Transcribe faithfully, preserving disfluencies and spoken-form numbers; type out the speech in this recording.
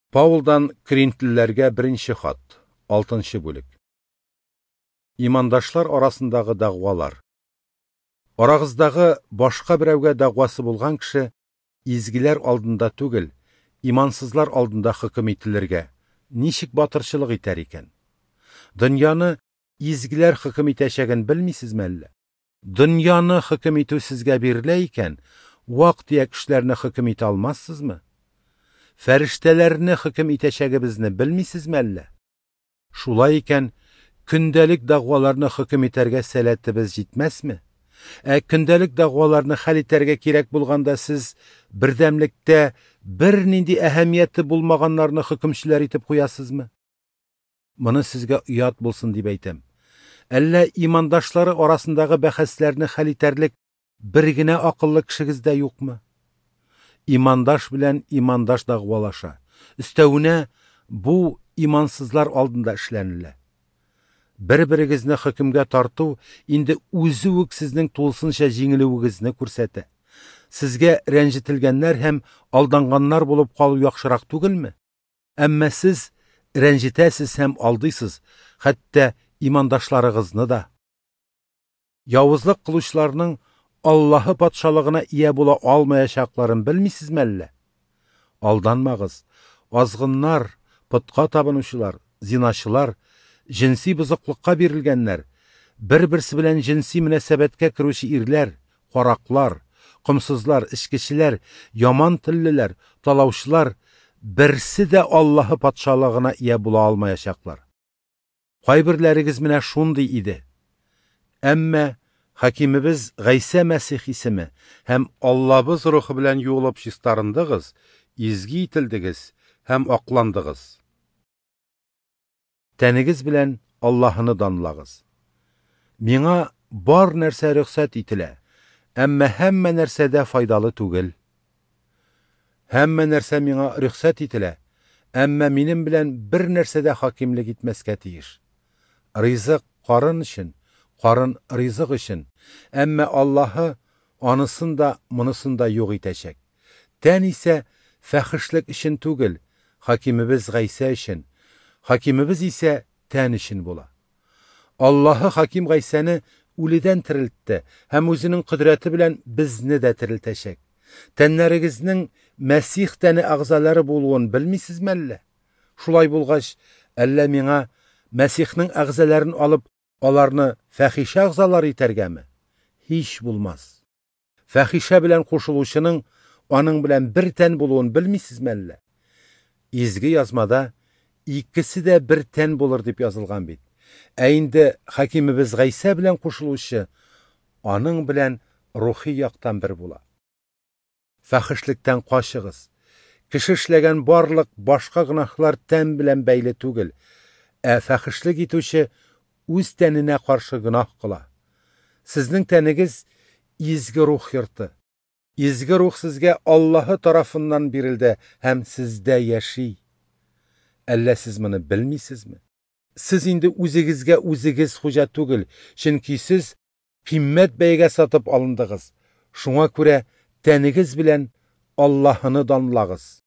Паулдан Коринтлілерге бірінші хат, алтыншы бөлік. Имандашлар арасындағы дағуалар. Арағыздағы башқа біреуге дағуасы болған кіші, изгілер алдында түгіл, имансызлар алдында хüküm ителерге, нишік батыршылық итәр икән? Дөньяны изгілер хüküm итәчәген белмисез мәллә? Дөньяны хüküm итү сезгә бирелә икән, вак дияк эшләрне хüküm итә алмассызмы? Фәрештәләрне хüküm итәчәгебезне белмисез мәллә? Шулай икән, көндәлек дағуаларны хüküm итәргә сәләтебез җитмәсме? Ә көндәлек дағуаларны хәл итәргә кирәк булганда сез бердәмлектә бер нинди әһәмияте булмаганнарны хөкемчеләр итеп куясызмы? Моны сезгә уят булсын дип әйтәм. Әллә имандашлары арасындагы бәхәсләрне хәл итәрлек бер генә акыллы кешегездә юкмы? Имандаш белән имандаш дағуалаша. Өстәвенә бу имансызлар алдында эшләнелә. Бер-берегезне хөкемгә тарту инде үзе үк сезнең тулысынча җиңелүегезне күрсәтә. Сезгә рәнҗетелгәннәр һәм алданганнар булып калу яхшырак түгелме? Әмма сез рәнҗетәсез һәм алдыйсыз, хәтта имандашларыгызны да. Явызлык кылучыларның Аллаһы патшалыгына ия була алмаячакларын белмисез мәллә? Алданмагыз. Азгыннар, путка табынучылар, зинашылар, jinsi бузыклыкка бирелгәннәр, бер-берсе белән jinsi мөнәсәбәткә керүче ирләр, караклар, комсызлар, эчкечеләр, яман теллеләр, талаучылар берсе дә Аллаһы патшалыгына ия була алмаячаклар. Кайберләрегез менә шундый иде. Әмма Хакимебез Гайса Мәсих исеме һәм Аллабыз рухы белән юылып чистарындыгыз, изги ителдегез һәм акландыгыз. Тәнегез белән Аллаһыны данлагыз. Миңа бар нәрсә рөхсәт ителә, әмма һәммә нәрсәдә файдалы түгел. Һәммә нәрсә миңа рөхсәт ителә, әмма минем белән бер нәрсәдә хакимлек итмәскә тиеш. Ризык карын өчен, карын ризык өчен, әмма Аллаһы анысын да, монысын да юк итәчәк. Тән исә фәхишлек өчен түгел, хакимебез Гайса өчен. Хакимебез исә тән өчен була. Аллаһы Хаким Гайсаны үледән терелтте һәм үзенең кодрәте белән безне дә терелтәчәк. Тәннәрегезнең Мәсих тәне агъзалары булуын белмисез мәллә? Шулай булгач, әллә миңа Мәсихнең агъзаларын алып, аларны фәхишә агъзалар итәргәме? Һич булмас. Фәхишә белән кушылучының аның белән бер тән булуын белмисез мәллә? Изге язмада икесе дә бер тән булыр дип язылган бит. Ә инде Хакимебез Гайса белән кушылучы аның белән рухи яктан бер була. Фәхишлектән качыгыз. Кеше эшләгән барлык башка гынаһлар тән белән бәйле түгел, ә фәхишлек итүче үз тәненә каршы гынаһ кыла. Сезнең тәнегез изге рух йорты. Изге рух сезгә Аллаһы тарафыннан бирелде һәм сездә яши. Әллә сез моны белмисезме? Сез инде үзегезгә үзегез хуҗа түгел, чөнки сез кыйммәт бәягә сатып алындыгыз. Шуңа күрә тәнегез белән Аллаһыны данлагыз.